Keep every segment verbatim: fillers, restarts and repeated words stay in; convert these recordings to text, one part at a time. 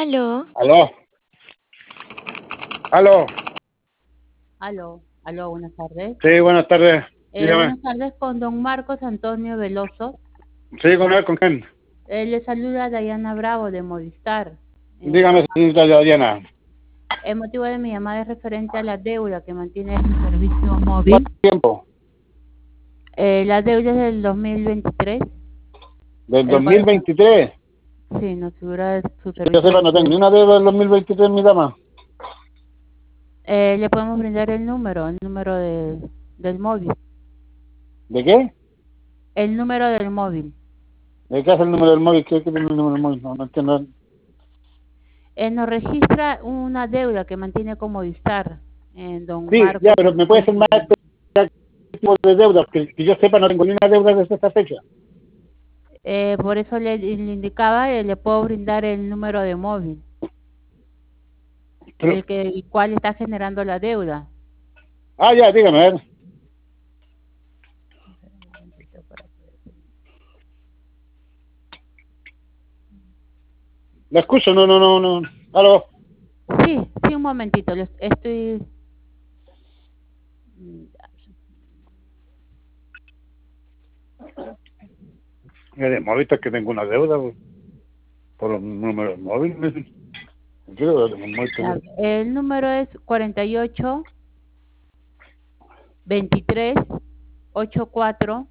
Aló. Aló, aló. Aló, aló, buenas tardes. Sí, buenas tardes. Eh, Dígame. buenas tardes con don Marcos Antonio Veloso. Sí, con él, con quién. Eh, le saluda Dayana Bravo de Movistar. Eh, Dígame, señorita Diana. el motivo de mi llamada es referente a la deuda que mantiene este servicio móvil. ¿Cuánto tiempo? Eh, la deuda es del dos mil veintitrés, Del el cual dos mil veintitrés. sí, nos figura su Que yo servicio sepa, no tengo móvil. ni una deuda del dos mil veintitrés, mi dama. Eh, le podemos brindar el número, el número de, del móvil. ¿De qué? El número del móvil. ¿De qué hace el número del móvil? ¿Qué, qué tiene el número del móvil? No, no entiendo. Eh, nos registra una deuda que mantiene con Movistar, en don Sí, ya, Marcos pero me puede ser Antonio más Veloso. específico qué tipo de deuda. Que, que yo sepa, no tengo ni una deuda desde esta fecha. Eh, por eso le, le indicaba, eh, le puedo brindar el número de móvil, Pero, el que el cual está generando la deuda. ah, ya, dígame, a ver. La escucho, no, no, no, no. Aló. Sí, sí, un momentito, lo estoy... Mire, Movistar que tengo una deuda por, por los números móviles. Quiero ver, Ya, Movistar. el número es cuarenta y ocho, veintitrés, ochenta y cuatro,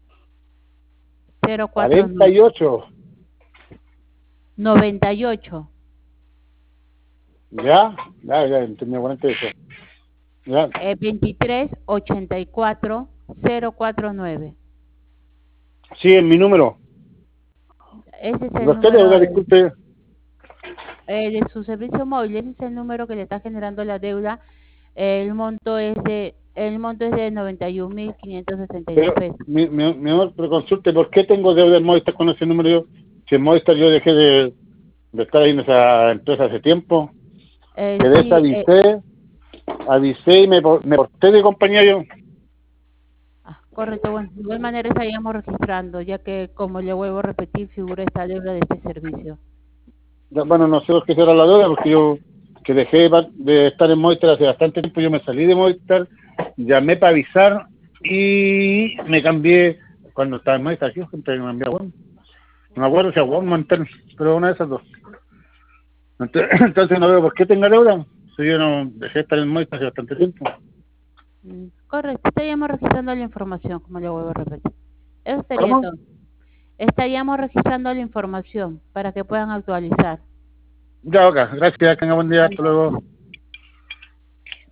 cero cuatro cuarenta y ocho. noventa y ocho. Ya, ya, ya, entendí, cuarenta y ocho. Ya. Eh, veintitrés, ochenta y cuatro, cero cuatro nueve. Sí, es mi número. Ese es el No sé, número deuda, de, disculpe. eh, de su servicio móvil, ese es el número que le está generando la deuda. El monto es de el monto es de noventa y un mil quinientos sesenta y dos Pero, pesos. mi, mi, mi amor, pero consulte, ¿por qué tengo deuda en Movistar con ese número yo? Si en Movistar yo dejé de, de estar ahí en esa empresa hace tiempo, Eh, que de esa sí, eh, avisé, avisé y me, por- me porté de compañía yo. ah, correcto, bueno, de igual manera estaríamos registrando, ya que, como le vuelvo a repetir, figura esta deuda de este servicio. Ya, bueno, no sé por qué será la deuda, porque yo que dejé de, de estar en Movistar hace bastante tiempo, yo me salí de Movistar, llamé para avisar y me cambié, cuando estaba en Movistar, yo siempre me cambié a Walmart. No me acuerdo si a Walmart, pero una de esas dos. Entonces, entonces no veo por qué tenga deuda. Si yo no dejé de estar en Movistar hace bastante tiempo. Mm, correcto, estaríamos registrando la información, como le vuelvo a repetir. Eso sería ¿Cómo? todo. Estaríamos registrando la información para que puedan actualizar. Ya, ok. Gracias. Que tenga buen día. Hasta luego.